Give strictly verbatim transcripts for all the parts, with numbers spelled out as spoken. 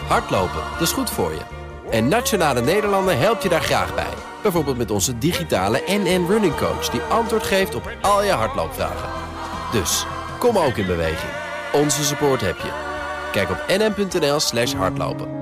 Hardlopen, dat is goed voor je. En Nationale Nederlanden helpt je daar graag bij. Bijvoorbeeld met onze digitale N N Running Coach... die antwoord geeft op al je hardloopvragen. Dus, kom ook in beweging. Onze support heb je. Kijk op nn.nl slash hardlopen.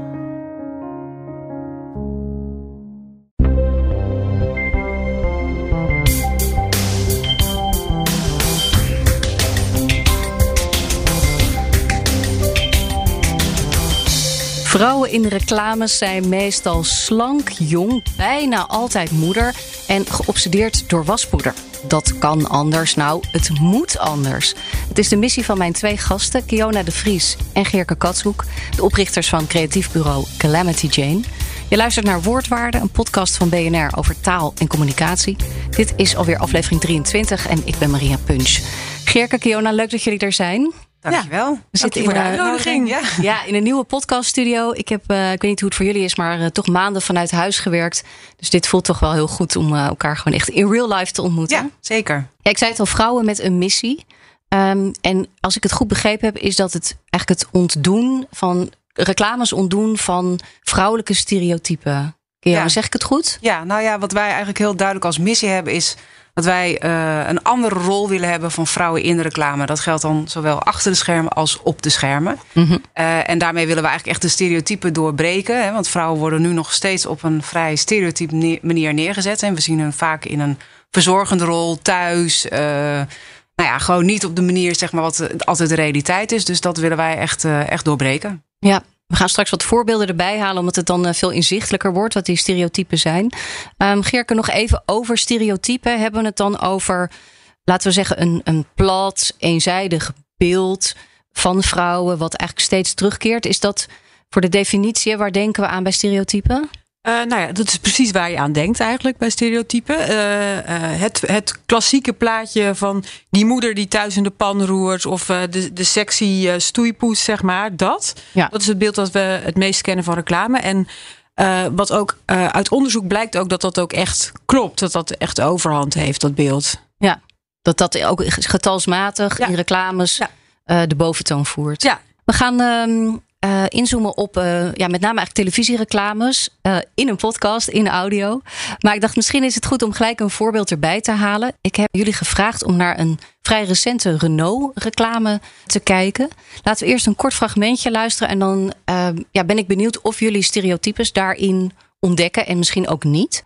Vrouwen in de reclames zijn meestal slank, jong, bijna altijd moeder en geobsedeerd door waspoeder. Dat kan anders, nou, het moet anders. Het is de missie van mijn twee gasten, Kiona de Vries en Geerke Katshoek, de oprichters van creatief bureau Calamity Jane. Je luistert naar Woordwaarde, een podcast van B N R over taal en communicatie. Dit is alweer aflevering drieëntwintig en ik ben Maria Punch. Geerke, Kiona, leuk dat jullie er zijn. Dankjewel. Ja, we zitten in, de ja. Ja, in een nieuwe podcaststudio. Ik heb, uh, ik weet niet hoe het voor jullie is, maar uh, toch maanden vanuit huis gewerkt. Dus dit voelt toch wel heel goed om uh, elkaar gewoon echt in real life te ontmoeten. Ja, zeker. Ja, ik zei het al, vrouwen met een missie. Um, en als ik het goed begrepen heb, is dat het eigenlijk het ontdoen van reclames ontdoen van vrouwelijke stereotypen. Ja, ja. Zeg ik het goed? Ja, nou ja, wat wij eigenlijk heel duidelijk als missie hebben is dat wij uh, een andere rol willen hebben van vrouwen in de reclame. Dat geldt dan zowel achter de schermen als op de schermen. Mm-hmm. Uh, en daarmee willen we eigenlijk echt de stereotypen doorbreken. Hè, want vrouwen worden nu nog steeds op een vrij stereotype ne- manier neergezet. En we zien hen vaak in een verzorgende rol, thuis. Uh, nou ja, gewoon niet op de manier, zeg maar, wat altijd de realiteit is. Dus dat willen wij echt, uh, echt doorbreken. Ja. We gaan straks wat voorbeelden erbij halen, omdat het dan veel inzichtelijker wordt wat die stereotypen zijn. Um, Geerke, nog even over stereotypen. Hebben we het dan over, laten we zeggen, een, een plat, eenzijdig beeld van vrouwen, wat eigenlijk steeds terugkeert? Is dat voor de definitie, waar denken we aan bij stereotypen? Uh, nou ja, dat is precies waar je aan denkt eigenlijk bij stereotypen. Uh, uh, het, het klassieke plaatje van die moeder die thuis in de pan roert, of uh, de, de sexy uh, stoeipoes, zeg maar. Dat. Ja. Dat is het beeld dat we het meest kennen van reclame. En uh, wat ook uh, uit onderzoek blijkt ook dat dat ook echt klopt. Dat dat echt overhand heeft, dat beeld. Ja, dat dat ook getalsmatig ja. in reclames ja. uh, de boventoon voert. Ja. We gaan Um, Uh, inzoomen op uh, ja, met name eigenlijk televisiereclames uh, in een podcast, in audio. Maar ik dacht, misschien is het goed om gelijk een voorbeeld erbij te halen. Ik heb jullie gevraagd om naar een vrij recente Renault-reclame te kijken. Laten we eerst een kort fragmentje luisteren en dan uh, ja, ben ik benieuwd of jullie stereotypes daarin ontdekken en misschien ook niet.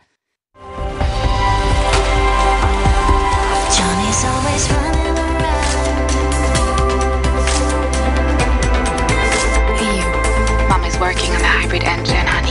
Johnny's always running. Working on a hybrid engine, honey.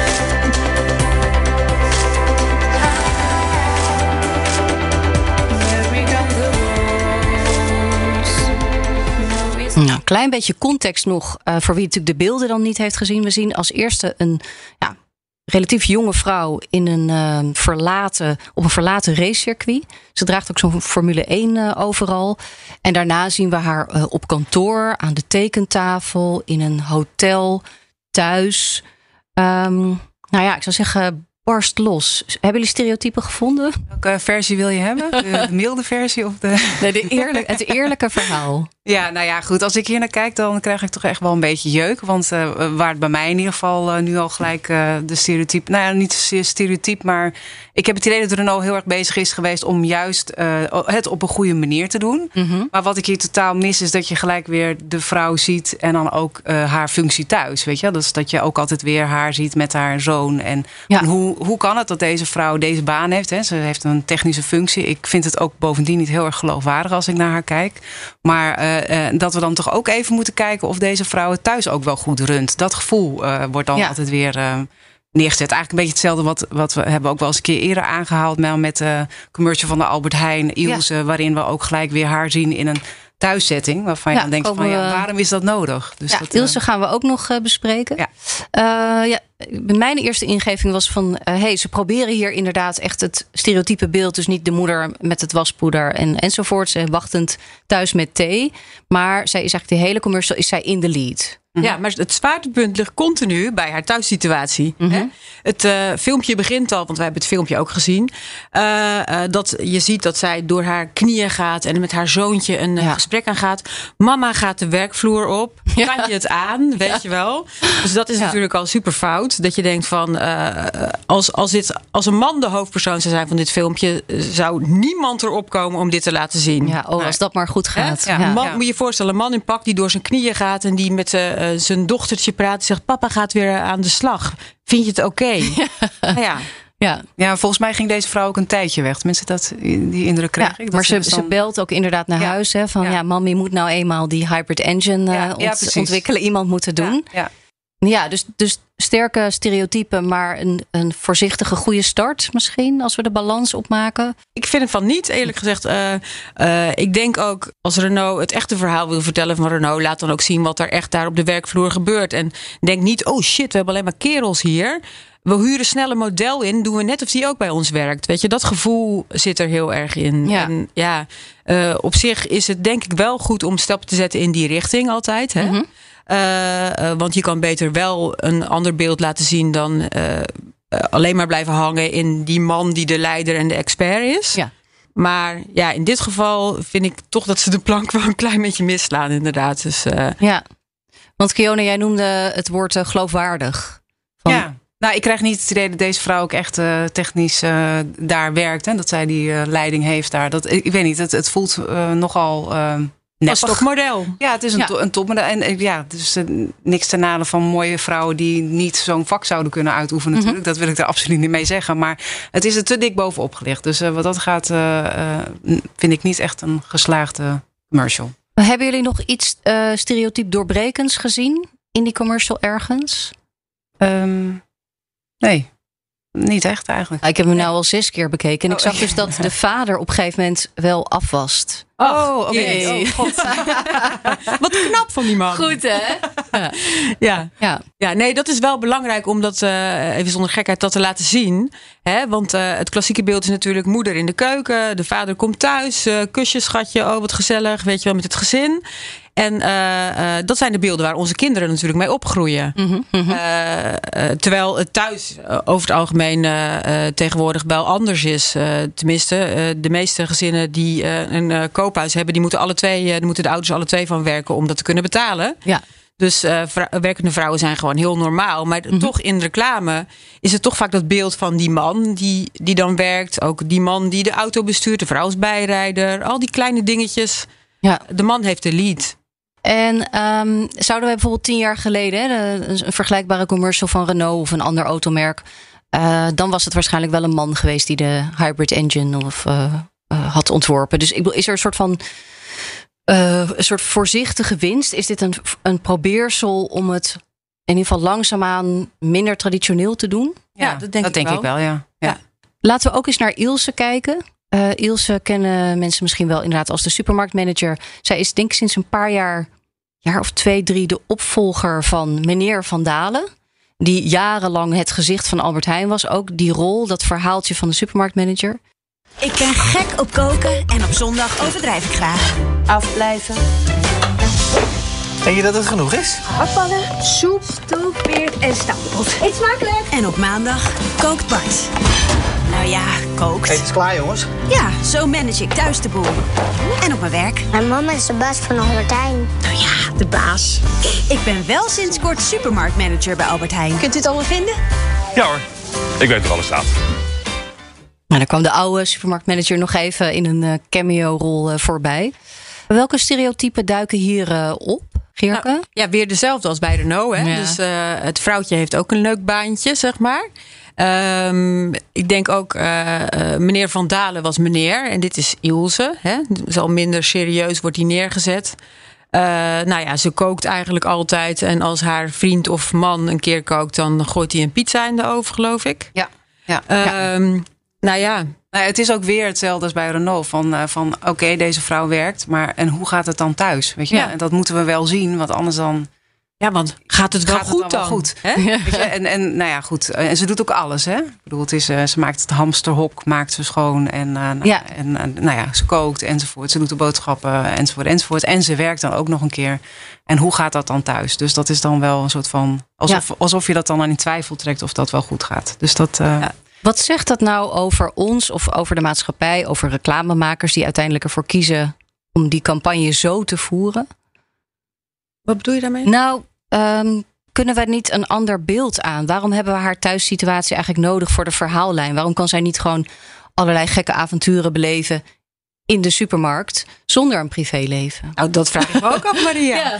Nou, een klein beetje context nog uh, voor wie natuurlijk de beelden dan niet heeft gezien. We zien als eerste een ja, relatief jonge vrouw in een uh, verlaten, op een verlaten racecircuit. Ze draagt ook zo'n Formule één uh, overal. En daarna zien we haar uh, op kantoor, aan de tekentafel, in een hotel, thuis. Um, nou ja, ik zou zeggen, barst los. Hebben jullie stereotypen gevonden? Welke versie wil je hebben? De milde versie of de... Nee, de eerlijk, het eerlijke verhaal. Ja, nou ja, goed. Als ik hier naar kijk, dan krijg ik toch echt wel een beetje jeuk. Want uh, waar het bij mij in ieder geval uh, nu al gelijk uh, de stereotype... Nou ja, niet zozeer stereotype, maar ik heb het idee dat Renault heel erg bezig is geweest om juist uh, het op een goede manier te doen. Mm-hmm. Maar wat ik hier totaal mis is dat je gelijk weer de vrouw ziet en dan ook uh, haar functie thuis. Weet je? Dus dat je ook altijd weer haar ziet met haar zoon. En, ja. en hoe, hoe kan het dat deze vrouw deze baan heeft? Hè? Ze heeft een technische functie. Ik vind het ook bovendien niet heel erg geloofwaardig als ik naar haar kijk. Maar uh, uh, dat we dan toch ook even moeten kijken of deze vrouw het thuis ook wel goed runt. Dat gevoel uh, wordt dan ja. altijd weer uh, neergezet. Eigenlijk een beetje hetzelfde wat, wat we hebben ook wel eens een keer eerder aangehaald. Met de commercial van de Albert Heijn, Ilse, ja. waarin we ook gelijk weer haar zien in een thuiszetting. Waarvan je ja, dan denkt van ja, waarom is dat nodig? Dus ja, dat, Ilse uh, gaan we ook nog uh, bespreken. Ja. Uh, ja, mijn eerste ingeving was van, uh, hey, ze proberen hier inderdaad echt het stereotype beeld. Dus niet de moeder met het waspoeder en, enzovoort. Ze wachtend thuis met thee. Maar zij is eigenlijk de hele commercial is zij in de lead. Ja, maar het zwaartepunt ligt continu bij haar thuissituatie. Mm-hmm. Hè? Het uh, filmpje begint al, want wij hebben het filmpje ook gezien. Uh, uh, dat je ziet dat zij door haar knieën gaat en met haar zoontje een ja. gesprek aangaat. Mama gaat de werkvloer op. Ja. Kan je het aan, weet ja. je wel? Dus dat is ja. natuurlijk al super fout. Dat je denkt van, uh, als, als, dit, als een man de hoofdpersoon zou zijn van dit filmpje, zou niemand erop komen om dit te laten zien. Ja, oh, nee. Als dat maar goed gaat. Ja. Ja. Een man, ja. Moet je je voorstellen, een man in pak die door zijn knieën gaat en die met uh, zijn dochtertje praat en zegt, papa gaat weer aan de slag. Vind je het oké? Okay? Ja. ja. Ja. ja, volgens mij ging deze vrouw ook een tijdje weg. Tenminste, dat, die indruk kreeg ja, ik. Maar ze, dan... ze belt ook inderdaad naar ja. huis. Hè, van ja, ja mami moet nou eenmaal die hybrid engine ja, uh, ont- ja, ontwikkelen. Iemand moet het doen. Ja, ja. ja dus, dus sterke stereotypen, maar een, een voorzichtige goede start misschien. Als we de balans opmaken. Ik vind het van niet, eerlijk gezegd. Uh, uh, ik denk ook, als Renault het echte verhaal wil vertellen van Renault, laat dan ook zien wat er echt daar op de werkvloer gebeurt. En denk niet, oh shit, we hebben alleen maar kerels hier. We huren snel een model in, doen we net of die ook bij ons werkt. Weet je, dat gevoel zit er heel erg in. Ja. En ja, uh, op zich is het denk ik wel goed om stappen te zetten in die richting altijd. Hè? Mm-hmm. Uh, uh, want je kan beter wel een ander beeld laten zien dan uh, uh, alleen maar blijven hangen in die man die de leider en de expert is. Ja. Maar ja, in dit geval vind ik toch dat ze de plank wel een klein beetje misslaan, inderdaad. Dus, uh... Ja, want Kione, jij noemde het woord uh, geloofwaardig. Van... Ja. Nou, ik krijg niet het idee dat deze vrouw ook echt uh, technisch uh, daar werkt. En dat zij die uh, leiding heeft daar. Dat, ik, ik weet niet, het, het voelt uh, nogal uh, neppig. Een stokmodel. Ja, het is een, ja. to, een topmodel. En uh, ja, dus uh, niks ten nadele van mooie vrouwen die niet zo'n vak zouden kunnen uitoefenen natuurlijk. Mm-hmm. Dat wil ik er absoluut niet mee zeggen. Maar het is er te dik bovenop gelicht. Dus uh, wat dat gaat, uh, uh, vind ik niet echt een geslaagde commercial. Hebben jullie nog iets uh, stereotyp doorbrekends gezien in die commercial ergens? Um, Nee, niet echt eigenlijk. Ik heb hem nou al zes keer bekeken. En ik zag dus dat de vader op een gegeven moment wel afwast. Oh, oké. Okay. Oh, God. Wat knap van die man. Goed, hè? Ja. Ja. Ja. Ja, nee, dat is wel belangrijk om dat, uh, even zonder gekheid, dat te laten zien. Hè? Want uh, het klassieke beeld is natuurlijk moeder in de keuken. De vader komt thuis. Uh, kusje, schatje. Oh, wat gezellig. Weet je wel, met het gezin. En uh, uh, dat zijn de beelden waar onze kinderen natuurlijk mee opgroeien. Mm-hmm, mm-hmm. Uh, uh, terwijl het thuis uh, over het algemeen uh, uh, tegenwoordig wel anders is. Uh, tenminste, uh, de meeste gezinnen die uh, een uh, koophuis hebben, die moeten alle twee, uh, daar moeten de ouders alle twee van werken om dat te kunnen betalen. Ja. Dus uh, vrou- werkende vrouwen zijn gewoon heel normaal. Maar mm-hmm. toch in reclame is het toch vaak dat beeld van die man die, die dan werkt. Ook die man die de auto bestuurt, de vrouw is bijrijder. Al die kleine dingetjes. Ja. De man heeft de lead. En um, zouden we bijvoorbeeld tien jaar geleden, hè, een vergelijkbare commercial van Renault of een ander automerk, uh, dan was het waarschijnlijk wel een man geweest die de hybrid engine of, uh, uh, had ontworpen. Dus ik bedoel, is er een soort van uh, een soort voorzichtige winst? Is dit een, een probeersel om het in ieder geval langzaamaan minder traditioneel te doen? Ja, ja dat denk, dat ik, denk wel. ik wel. Ja. Ja. Ja. Laten we ook eens naar Ilse kijken. Uh, Ilse kennen mensen misschien wel inderdaad als de supermarktmanager. Zij is denk ik sinds een paar jaar, jaar of twee, drie, de opvolger van meneer Van Dalen. Die jarenlang het gezicht van Albert Heijn was. Ook die rol, dat verhaaltje van de supermarktmanager. Ik ben gek op koken en op zondag overdrijf ik graag. Afblijven. Denk je dat het genoeg is? Afvallen, soep, stoofpeert en stampot. Eet smakelijk. En op maandag kookt Bart. Nou ja, kookt. Hey, het is klaar, jongens. Ja, zo manage ik thuis de boel. En op mijn werk. Mijn mama is de baas van Albert Heijn. Nou ja, de baas. Ik ben wel sinds kort supermarktmanager bij Albert Heijn. Kunt u het allemaal vinden? Ja hoor, ik weet waar alles staat. Nou, dan kwam de oude supermarktmanager nog even in een uh, cameo-rol uh, voorbij. Welke stereotypen duiken hier uh, op? Geerke? Nou, ja, weer dezelfde als bij Renault. Hè? Ja. Dus uh, het vrouwtje heeft ook een leuk baantje, zeg maar. Um, ik denk ook, uh, uh, meneer Van Dalen was meneer. En dit is Ilse. Hè? Dus al minder serieus wordt hij neergezet. Uh, nou ja, ze kookt eigenlijk altijd. En als haar vriend of man een keer kookt, dan gooit hij een pizza in de oven, geloof ik. Ja. ja. Um, ja. Nou ja. Nou, het is ook weer hetzelfde als bij Renault. Van, uh, van oké, okay, deze vrouw werkt. Maar en hoe gaat het dan thuis? Weet je? Ja. En dat moeten we wel zien. Want anders dan Ja, want gaat het wel Gaat het goed dan? dan? Wel goed? Hè? Weet je, en, en nou ja, goed. En ze doet ook alles, hè? Ik bedoel, het is, uh, ze maakt het hamsterhok, maakt ze schoon. En, uh, nou, Ja. en uh, nou ja, ze kookt enzovoort. Ze doet de boodschappen enzovoort enzovoort. En ze werkt dan ook nog een keer. En hoe gaat dat dan thuis? Dus dat is dan wel een soort van... Alsof, Ja. alsof je dat dan aan in twijfel trekt of dat wel goed gaat. Dus dat... Uh, Ja. Wat zegt dat nou over ons of over de maatschappij, over reclamemakers die uiteindelijk ervoor kiezen om die campagne zo te voeren? Wat bedoel je daarmee? Nou, um, kunnen wij niet een ander beeld aan? Waarom hebben we haar thuissituatie eigenlijk nodig voor de verhaallijn? Waarom kan zij niet gewoon allerlei gekke avonturen beleven in de supermarkt zonder een privéleven? Nou, dat vraag ik me ook af, Maria. Ja.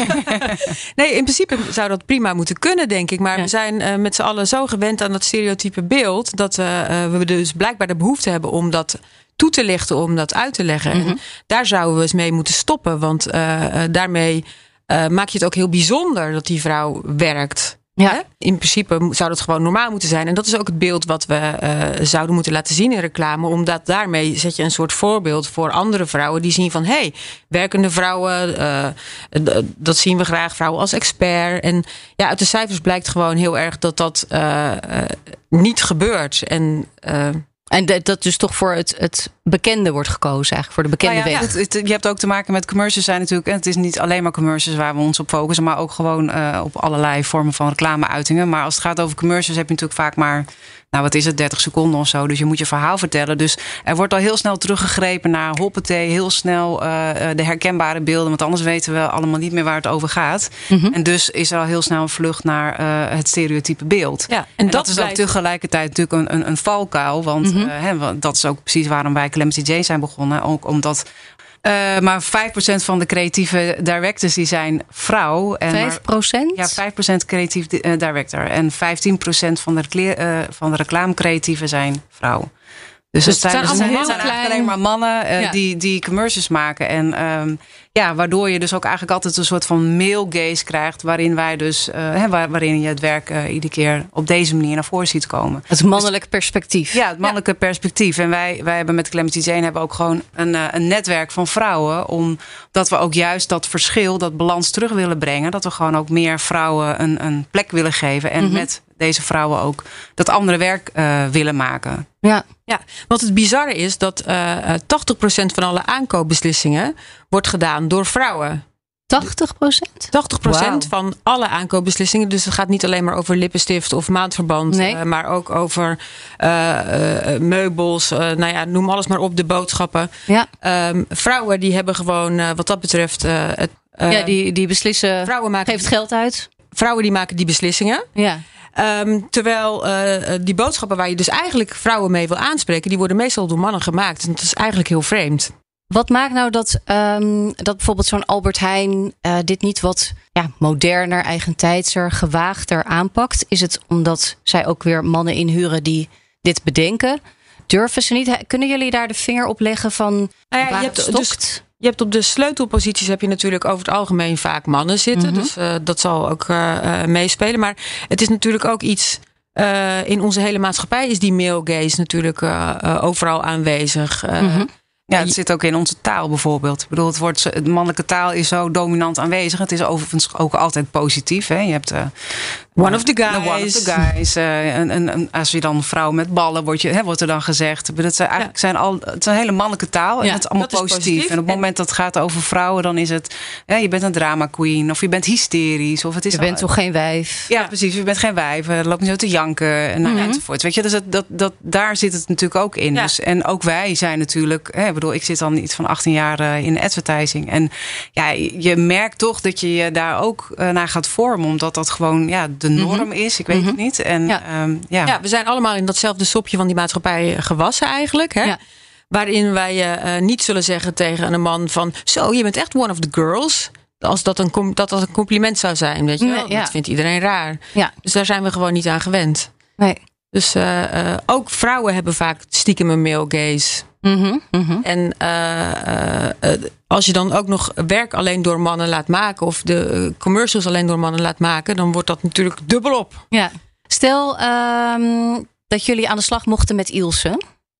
Nee, in principe zou dat prima moeten kunnen, denk ik. Maar ja. we zijn uh, met z'n allen zo gewend aan dat stereotype beeld dat uh, uh, we dus blijkbaar de behoefte hebben om dat toe te lichten, om dat uit te leggen. Mm-hmm. En daar zouden we eens mee moeten stoppen. Want uh, uh, daarmee uh, maak je het ook heel bijzonder dat die vrouw werkt. Ja. In principe zou dat gewoon normaal moeten zijn. En dat is ook het beeld wat we uh, zouden moeten laten zien in reclame. Omdat daarmee zet je een soort voorbeeld voor andere vrouwen. Die zien van, hé, hey, werkende vrouwen. Uh, d- dat zien we graag, vrouwen als expert. En ja, uit de cijfers blijkt gewoon heel erg dat dat uh, uh, niet gebeurt. En... Uh, En dat dus toch voor het, het bekende wordt gekozen, eigenlijk voor de bekende nou ja, weg. het, het, je hebt ook te maken met commercials zijn natuurlijk. En het is niet alleen maar commercials waar we ons op focussen, maar ook gewoon uh, op allerlei vormen van reclameuitingen. Maar als het gaat over commercials heb je natuurlijk vaak maar, nou wat is het, dertig seconden of zo. Dus je moet je verhaal vertellen. Dus er wordt al heel snel teruggegrepen naar hoppatee, heel snel uh, de herkenbare beelden. Want anders weten we allemaal niet meer waar het over gaat. Mm-hmm. En dus is er al heel snel een vlucht naar uh, het stereotype beeld. Ja, en, en dat, dat is blijft... ook tegelijkertijd natuurlijk een, een, een valkuil. Want mm-hmm. uh, hè, dat is ook precies waarom wij Calamity Jane zijn begonnen. Ook omdat uh, maar vijf procent van de creatieve directors die zijn vrouw. En vijf procent? Ja, vijf procent creatief uh, director. En vijftien procent van de, recle- uh, van de reclamecreatieven zijn vrouw. Dus, dus het zijn, het zijn, het zijn eigenlijk alleen maar mannen uh, ja. die, die commercials maken. En um, ja, waardoor je dus ook eigenlijk altijd een soort van male gaze krijgt. Waarin wij dus, uh, hè, waar, waarin je het werk uh, iedere keer op deze manier naar voren ziet komen. Het mannelijk perspectief. Ja, het mannelijke ja. perspectief. En wij, wij hebben met Calamity Jane hebben ook gewoon een, uh, een netwerk van vrouwen. Omdat we ook juist dat verschil, dat balans terug willen brengen. Dat we gewoon ook meer vrouwen een, een plek willen geven. En mm-hmm. met deze vrouwen ook dat andere werk uh, willen maken. Ja. Ja, want het bizarre is dat uh, tachtig procent van alle aankoopbeslissingen wordt gedaan door vrouwen. tachtig procent? tachtig procent wow. van alle aankoopbeslissingen. Dus het gaat niet alleen maar over lippenstift of maandverband. Nee. Uh, maar ook over uh, uh, meubels. Uh, nou ja, noem alles maar op, de boodschappen. Ja. Um, vrouwen die hebben gewoon uh, wat dat betreft... Uh, het, uh, ja, die, die beslissen, vrouwen maken, geeft geld uit. Vrouwen die maken die beslissingen. Ja. Um, terwijl uh, die boodschappen waar je dus eigenlijk vrouwen mee wil aanspreken... die worden meestal door mannen gemaakt. En dat is eigenlijk heel vreemd. Wat maakt nou dat, um, dat bijvoorbeeld zo'n Albert Heijn uh, dit niet wat ja, moderner, eigentijdser, gewaagder aanpakt? Is het omdat zij ook weer mannen inhuren die dit bedenken? Durven ze niet? Kunnen jullie daar de vinger op leggen van nou ja, waar je het stokt? Dus, je hebt op de sleutelposities heb je natuurlijk over het algemeen vaak mannen zitten. Mm-hmm. Dus uh, dat zal ook uh, uh, meespelen. Maar het is natuurlijk ook iets... Uh, in onze hele maatschappij is die male gaze natuurlijk uh, uh, overal aanwezig. Uh, mm-hmm. Ja, het zit ook in onze taal bijvoorbeeld. Ik bedoel, het wordt, de mannelijke taal is zo dominant aanwezig. Het is overigens ook altijd positief. Hè? Je hebt uh, one of the guys. Uh, one of the guys. Uh, en, en, en als je dan vrouw met ballen, wordt, je, hè, wordt er dan gezegd. Maar dat zijn eigenlijk ja. zijn al, het is een hele mannelijke taal. En ja, het is allemaal positief. Is positief. En op het moment dat het gaat over vrouwen, dan is het... Ja, je bent een drama queen. Of je bent hysterisch. Of het is je al, bent toch geen wijf? Ja, precies. Je bent geen wijf. Je loopt niet zo te janken. En mm-hmm. enzovoort. Weet je, dus dat, dat, dat, daar zit het natuurlijk ook in. Ja. Dus, en ook wij zijn natuurlijk... Hè, ik bedoel, ik zit dan iets van achttien jaar uh, in advertising. En ja, je merkt toch dat je je daar ook uh, naar gaat vormen. Omdat dat gewoon ja, de norm mm-hmm. is. Ik weet mm-hmm. het niet. En, ja. Um, ja. ja, we zijn allemaal in datzelfde sopje van die maatschappij gewassen eigenlijk. Hè? Ja. Waarin wij uh, niet zullen zeggen tegen een man van... Zo, je bent echt one of the girls. Als dat een, com- dat, dat een compliment zou zijn. Weet je wel? Ja. Dat vindt iedereen raar. Ja. Dus daar zijn we gewoon niet aan gewend. Nee. Dus uh, uh, ook vrouwen hebben vaak stiekem een male gaze. Mm-hmm, mm-hmm. En uh, uh, als je dan ook nog werk alleen door mannen laat maken... of de commercials alleen door mannen laat maken... dan wordt dat natuurlijk dubbelop. Ja. Stel um, dat jullie aan de slag mochten met Ilse.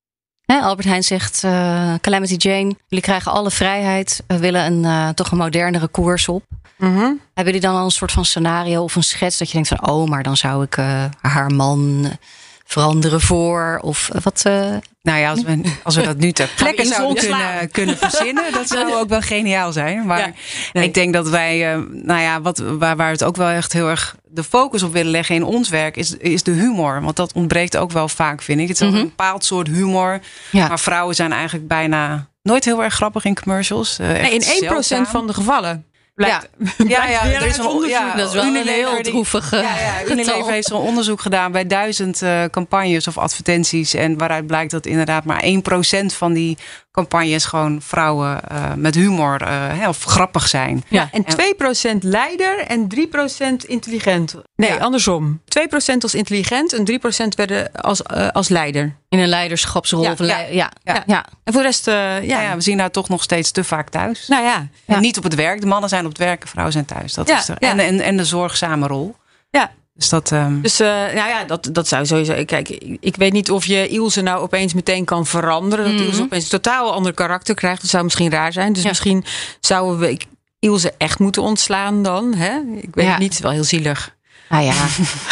Hè, Albert Heijn zegt, uh, Calamity Jane, jullie krijgen alle vrijheid. We willen een, uh, toch een modernere koers op. Mm-hmm. Hebben jullie dan al een soort van scenario of een schets dat je denkt van, oh, maar dan zou ik uh, haar man veranderen voor? Of wat? Uh... Nou ja, als we, als we dat nu ter plekke zouden kunnen, kunnen verzinnen, dat zou ook wel geniaal zijn. Maar ja, nee. ik denk dat wij, uh, nou ja, wat, waar, waar we het ook wel echt heel erg de focus op willen leggen in ons werk, is, is de humor. Want dat ontbreekt ook wel vaak, vind ik. Het is mm-hmm. een bepaald soort humor. Ja. Maar vrouwen zijn eigenlijk bijna nooit heel erg grappig in commercials. Uh, nee, in één procent van de gevallen. Blijkt, ja, ja, ja, er is een onderzoek. Ja, dat is wel Unilever, een heel droevig. Ja, ja, Unilever heeft zo'n onderzoek gedaan bij duizend uh, campagnes of advertenties. En waaruit blijkt dat inderdaad maar één procent van die campagnes gewoon vrouwen uh, met humor uh, of grappig zijn. Ja, en twee procent leider en drie procent intelligent. Nee, ja. andersom. twee procent als intelligent en drie procent werden als, uh, als leider. In een leiderschapsrol. Ja, ja. Ja. Ja. Ja. ja. En voor de rest, uh, ja. Ja, ja, we zien haar toch nog steeds te vaak thuis. Nou ja. ja. Niet op het werk. De mannen zijn op het werk, de vrouwen zijn thuis. Dat ja, is de, ja. en, en, en de zorgzame rol. Ja. Dus dat. Um... Dus uh, nou ja, dat, dat zou sowieso. Kijk, ik, ik weet niet of je Ilse nou opeens meteen kan veranderen. Dat mm-hmm. Ilse opeens een totaal ander karakter krijgt. Dat zou misschien raar zijn. Dus ja. misschien zouden we Ilse echt moeten ontslaan dan. Hè? Ik weet ja. het niet. Het is wel heel zielig. Ah ja.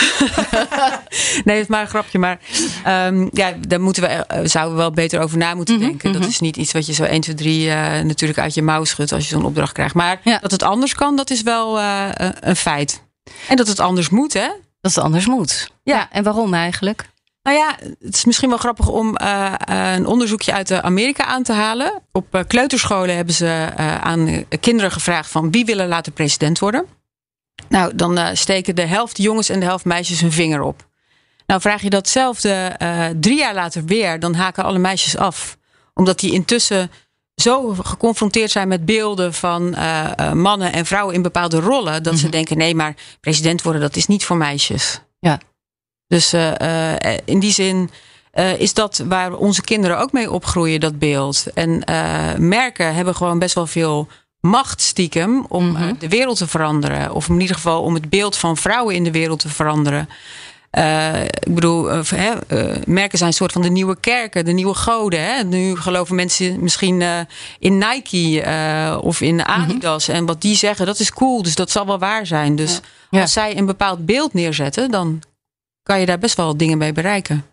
Nee, het is maar een grapje. Maar um, ja, daar moeten we, uh, zouden we wel beter over na moeten mm-hmm, denken. Mm-hmm. Dat is niet iets wat je zo één, twee, drie uh, natuurlijk uit je mouw schudt als je zo'n opdracht krijgt. Maar ja. dat het anders kan, dat is wel uh, een feit. En dat het anders moet, hè? Dat het anders moet. Ja, ja. En waarom eigenlijk? Nou ja, het is misschien wel grappig om uh, een onderzoekje uit Amerika aan te halen. Op uh, kleuterscholen hebben ze uh, aan uh, kinderen gevraagd van wie willen later president worden. Nou, dan uh, steken de helft jongens en de helft meisjes hun vinger op. Nou, vraag je datzelfde uh, drie jaar later weer, dan haken alle meisjes af. Omdat die intussen zo geconfronteerd zijn met beelden van uh, uh, mannen en vrouwen in bepaalde rollen, dat mm-hmm. ze denken, nee, maar president worden, dat is niet voor meisjes. Ja. Dus uh, uh, in die zin uh, is dat waar onze kinderen ook mee opgroeien, dat beeld. En uh, merken hebben gewoon best wel veel macht stiekem om mm-hmm. uh, de wereld te veranderen. Of in ieder geval om het beeld van vrouwen in de wereld te veranderen. Uh, ik bedoel, uh, uh, uh, merken zijn een soort van de nieuwe kerken, de nieuwe goden. Hè? Nu geloven mensen misschien uh, in Nike uh, of in Adidas. Mm-hmm. En wat die zeggen, dat is cool. Dus dat zal wel waar zijn. Dus ja. als zij een bepaald beeld neerzetten, dan kan je daar best wel dingen mee bereiken.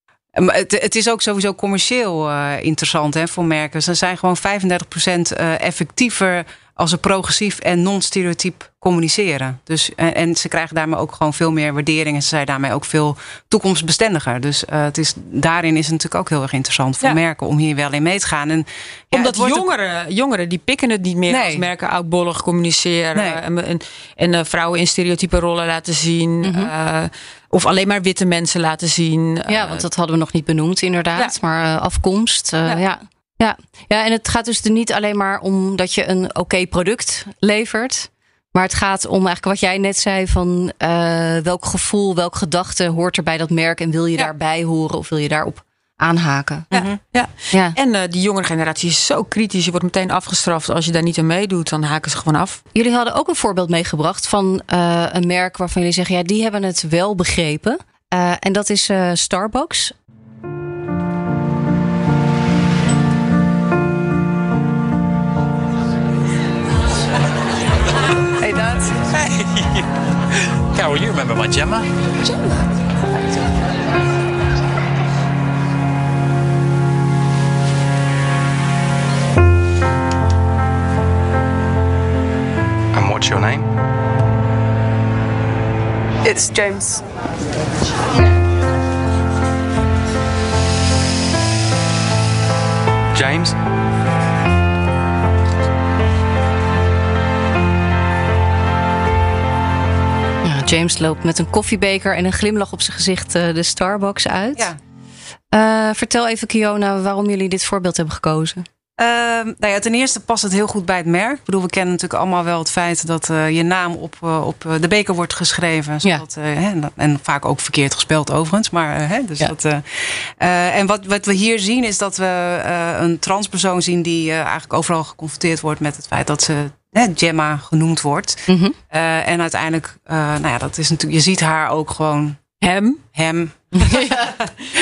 Het, het is ook sowieso commercieel uh, interessant hè, voor merken. Ze zijn gewoon vijfendertig procent uh, effectiever als ze progressief en non-stereotyp communiceren. Dus, en, en ze krijgen daarmee ook gewoon veel meer waardering. En ze zijn daarmee ook veel toekomstbestendiger. Dus uh, het is, daarin is het natuurlijk ook heel erg interessant voor ja. merken om hier wel in mee te gaan. En, ja, Omdat jongeren, ook... jongeren die pikken het niet meer nee. als merken oudbollig communiceren. Nee. En, en, en uh, vrouwen in stereotype rollen laten zien. Mm-hmm. Uh, of alleen maar witte mensen laten zien. Ja, want dat hadden we nog niet benoemd inderdaad. Ja. Maar uh, afkomst, uh, ja. ja. Ja. ja, en het gaat dus er niet alleen maar om dat je een oké okay product levert. Maar het gaat om eigenlijk wat jij net zei van uh, welk gevoel, welk gedachte hoort er bij dat merk. En wil je ja. daarbij horen of wil je daarop aanhaken? Ja, mm-hmm. ja. ja. En uh, die jongere generatie is zo kritisch. Je wordt meteen afgestraft als je daar niet aan meedoet. Dan haken ze gewoon af. Jullie hadden ook een voorbeeld meegebracht van uh, een merk waarvan jullie zeggen, ja, die hebben het wel begrepen. Uh, en dat is uh, Starbucks. Hey, Dad. Hey. Carol, you remember my Gemma? Gemma? And what's your name? It's James. James? James loopt met een koffiebeker en een glimlach op zijn gezicht uh, de Starbucks uit. Ja. Uh, vertel even, Kiona, waarom jullie dit voorbeeld hebben gekozen. Uh, nou ja, ten eerste past het heel goed bij het merk. Ik bedoel, we kennen natuurlijk allemaal wel het feit dat uh, je naam op, uh, op de beker wordt geschreven. Zodat, ja. uh, hè, en vaak ook verkeerd gespeld overigens. Maar, uh, hè, dus ja. dat, uh, uh, en wat, wat we hier zien is dat we uh, een transpersoon zien die uh, eigenlijk overal geconfronteerd wordt met het feit dat ze Hè, Gemma genoemd wordt. Mm-hmm. Uh, en uiteindelijk, uh, nou ja, dat is natuurlijk, je ziet haar ook gewoon Hem. Hem. Ja.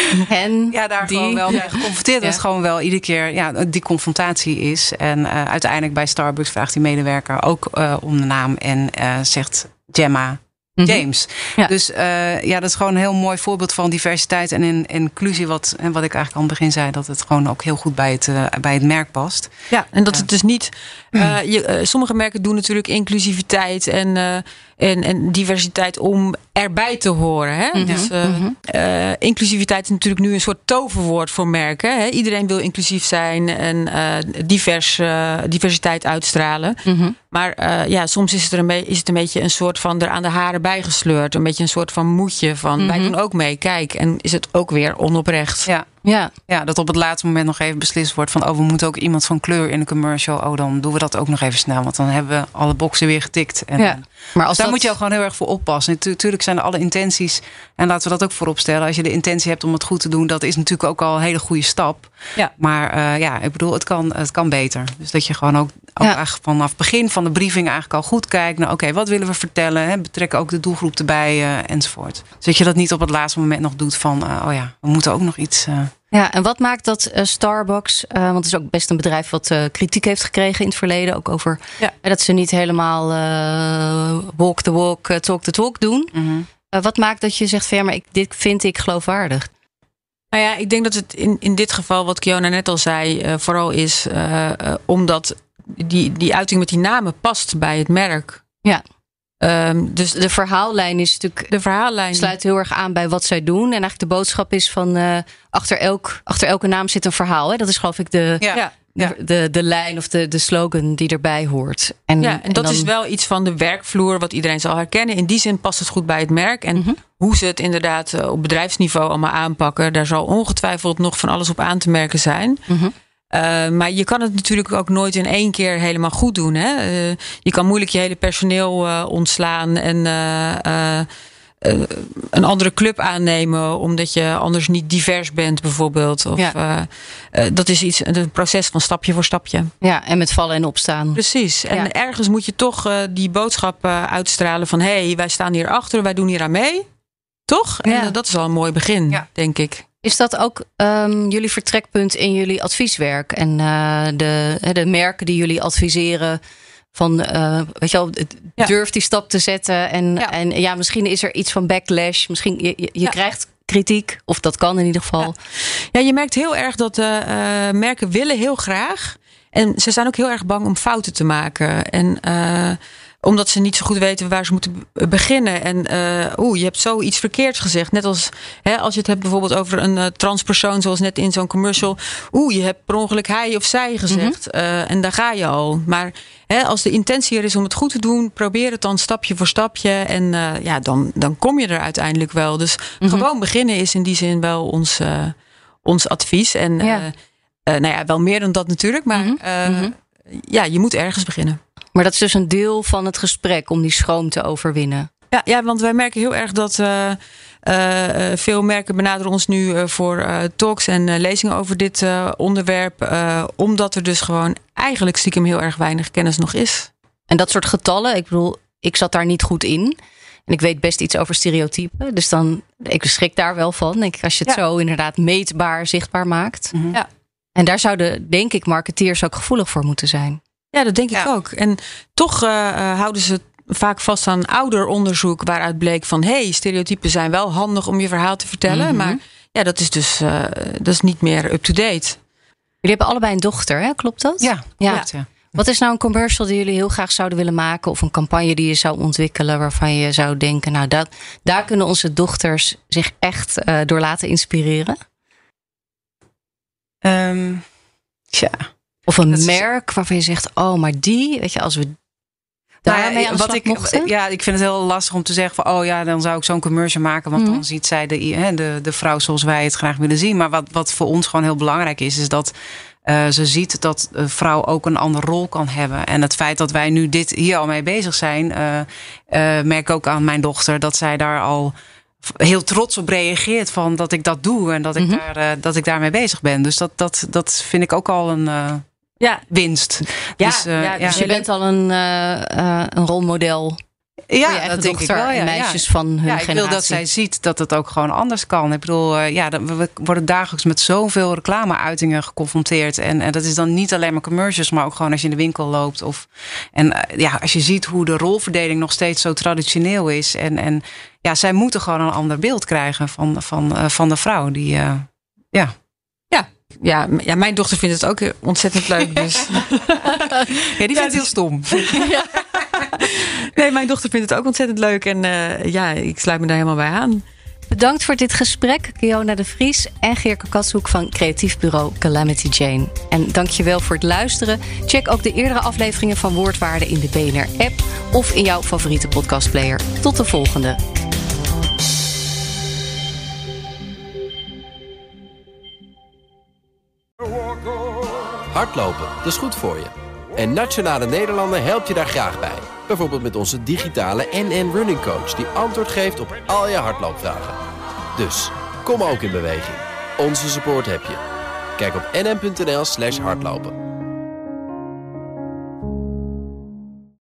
Hen. Ja, daar die. gewoon wel mee Ja. geconfronteerd. Dat Ja. is gewoon wel iedere keer ja, die confrontatie is. En uh, uiteindelijk bij Starbucks vraagt die medewerker ook uh, om de naam. En uh, zegt Gemma James. Mm-hmm. Ja. Dus uh, ja, dat is gewoon een heel mooi voorbeeld van diversiteit en in, inclusie. Wat, en wat ik eigenlijk aan het begin zei, dat het gewoon ook heel goed bij het, uh, bij het merk past. Ja, en dat het dus niet. Uh, je, uh, sommige merken doen natuurlijk inclusiviteit en, uh, en, en diversiteit om erbij te horen. Hè? Mm-hmm. Dus uh, Mm-hmm. uh, inclusiviteit is natuurlijk nu een soort toverwoord voor merken. Hè? Iedereen wil inclusief zijn en uh, divers, uh, diversiteit uitstralen. Mm-hmm. Maar uh, ja, soms is het, er een be- is het een beetje een soort van er aan de haren bijgesleurd. Een beetje een soort van moedje van Mm-hmm. wij doen ook mee. Kijk, en is het ook weer onoprecht. Ja. Ja. Ja, dat op het laatste moment nog even beslist wordt van... oh, we moeten ook iemand van kleur in een commercial. Oh, dan doen we dat ook nog even snel. Want dan hebben we alle boxen weer getikt. En Ja. Maar als daar dat... moet je ook gewoon heel erg voor oppassen. Natuurlijk zijn er alle intenties. En laten we dat ook voorop stellen. Als je de intentie hebt om het goed te doen... dat is natuurlijk ook al een hele goede stap. Ja. Maar uh, ja, ik bedoel, het kan, het kan beter. Dus dat je gewoon ook, ook Ja. eigenlijk vanaf het begin van de briefing... eigenlijk al goed kijkt naar, oké, okay, wat willen we vertellen? Hè? Betrek ook de doelgroep erbij uh, enzovoort. Dus dat je dat niet op het laatste moment nog doet van... Uh, oh ja, we moeten ook nog iets... Uh, Ja, en wat maakt dat uh, Starbucks, uh, want het is ook best een bedrijf wat uh, kritiek heeft gekregen in het verleden, ook over Ja. uh, dat ze niet helemaal uh, walk the walk, uh, talk the talk doen. mm-hmm. Uh, wat maakt dat je zegt van ja, maar ik, dit vind ik geloofwaardig? Nou ja, ik denk dat het in, in dit geval, wat Kiona net al zei, uh, vooral is uh, uh, omdat die, die uiting met die namen past bij het merk. Ja. Um, dus De verhaallijn is natuurlijk, de verhaallijn sluit heel erg aan bij wat zij doen. En eigenlijk de boodschap is van uh, achter, elk, achter elke naam zit een verhaal. Hè? Dat is geloof ik de, Ja. Ja. de, de, de lijn of de, de slogan die erbij hoort. En, Ja, en dat dan, is wel iets van de werkvloer wat iedereen zal herkennen. In die zin past het goed bij het merk. En Mm-hmm. hoe ze het inderdaad uh, op bedrijfsniveau allemaal aanpakken, daar zal ongetwijfeld nog van alles op aan te merken zijn. Mm-hmm. Uh, maar je kan het natuurlijk ook nooit in één keer helemaal goed doen. Hè? Uh, je kan moeilijk je hele personeel uh, ontslaan en uh, uh, uh, een andere club aannemen omdat je anders niet divers bent bijvoorbeeld. Of, Ja. uh, uh, dat is iets, een proces van stapje voor stapje. Ja, en met vallen en opstaan. Precies. En Ja. ergens moet je toch uh, die boodschap uh, uitstralen van hé, hey, wij staan hier achter, wij doen hier aan mee. Toch? En Ja. uh, dat is al een mooi begin, Ja. denk ik. Is dat ook um, jullie vertrekpunt in jullie advieswerk? En uh, de, de merken die jullie adviseren van, uh, weet je wel, Ja. durf die stap te zetten. En Ja. ja, en, ja misschien is er iets van backlash. Misschien je, je, je Ja. krijgt kritiek, of dat kan in ieder geval. Ja. Ja, je merkt heel erg dat uh, uh, merken willen heel graag. En ze zijn ook heel erg bang om fouten te maken. En uh, omdat ze niet zo goed weten waar ze moeten beginnen. En uh, oeh, je hebt zoiets verkeerds gezegd. Net als hè, als je het hebt bijvoorbeeld over een uh, transpersoon, zoals net in zo'n commercial. Oeh, je hebt per ongeluk hij of zij gezegd. Mm-hmm. Uh, en daar ga je al. Maar hè, als de intentie er is om het goed te doen, probeer het dan stapje voor stapje. En uh, ja, dan, dan kom je er uiteindelijk wel. Dus mm-hmm. gewoon beginnen is in die zin wel ons, uh, ons advies. En ja. Uh, uh, nou ja, wel meer dan dat natuurlijk. Maar mm-hmm. Uh, mm-hmm. ja, je moet ergens beginnen. Maar dat is dus een deel van het gesprek om die schroom te overwinnen. Ja, ja, want wij merken heel erg dat uh, uh, veel merken benaderen ons nu uh, voor uh, talks en uh, lezingen over dit uh, onderwerp. Uh, omdat er dus gewoon eigenlijk stiekem heel erg weinig kennis nog is. En dat soort getallen, ik bedoel, ik zat daar niet goed in. En ik weet best iets over stereotypen. Dus dan, ik schrik daar wel van. Denk ik, als je het ja. zo inderdaad meetbaar, zichtbaar maakt. Mm-hmm. Ja. En daar zouden, denk ik, marketeers ook gevoelig voor moeten zijn. Ja, dat denk ik ja. ook. En toch uh, houden ze vaak vast aan ouder onderzoek waaruit bleek van hé, hey, stereotypen zijn wel handig om je verhaal te vertellen. Mm-hmm. Maar ja, dat is dus uh, dat is niet meer up-to-date. Jullie hebben allebei een dochter, hè? Klopt dat? Ja, ja. klopt, ja. Wat is nou een commercial die jullie heel graag zouden willen maken? Of een campagne die je zou ontwikkelen waarvan je zou denken, nou, dat, daar kunnen onze dochters zich echt uh, door laten inspireren? Um, tja. Of een dat merk is... waarvan je zegt, oh, maar die, weet je, als we daarmee nou ja, aan de wat slag ik, mochten? Ja, ik vind het heel lastig om te zeggen van, oh ja, dan zou ik zo'n commercial maken. Want mm. dan ziet zij de, de, de vrouw zoals wij het graag willen zien. Maar wat, wat voor ons gewoon heel belangrijk is, is dat uh, ze ziet dat de vrouw ook een andere rol kan hebben. En het feit dat wij nu dit hier al mee bezig zijn, uh, uh, merk ik ook aan mijn dochter dat zij daar al heel trots op reageert van dat ik dat doe en dat ik, mm-hmm. daar, uh, dat ik daarmee bezig ben. Dus dat, dat, dat vind ik ook al een uh, ja. winst. Ja, dus, uh, ja, dus ja. je bent al een, uh, uh, een rolmodel. Ja, dat denk ik wel. Ja, en meisjes ja. van hun ja, ik generatie. wil dat zij ziet dat het ook gewoon anders kan. Ik bedoel, uh, ja, we worden dagelijks met zoveel reclame-uitingen geconfronteerd. En, en dat is dan niet alleen maar commercials, maar ook gewoon als je in de winkel loopt. Of, en uh, ja, als je ziet hoe de rolverdeling nog steeds zo traditioneel is. En, en ja, zij moeten gewoon een ander beeld krijgen van, van, uh, van de vrouw. Die, uh, ja... Ja. Ja, ja, mijn dochter vindt het ook ontzettend leuk. Dus. Ja, die vindt het heel stom. Ja. Nee, mijn dochter vindt het ook ontzettend leuk. En uh, ja, ik sluit me daar helemaal bij aan. Bedankt voor dit gesprek, Kiona de Vries en Geerke Katshoek van creatief bureau Calamity Jane. En dankjewel voor het luisteren. Check ook de eerdere afleveringen van Woordwaarde in de B N R-app of in jouw favoriete podcastplayer. Tot de volgende. Hardlopen, dat is goed voor je. En Nationale Nederlanden helpt je daar graag bij. Bijvoorbeeld met onze digitale N N Running Coach... die antwoord geeft op al je hardloopvragen. Dus, kom ook in beweging. Onze support heb je. Kijk op nn.nl slash hardlopen.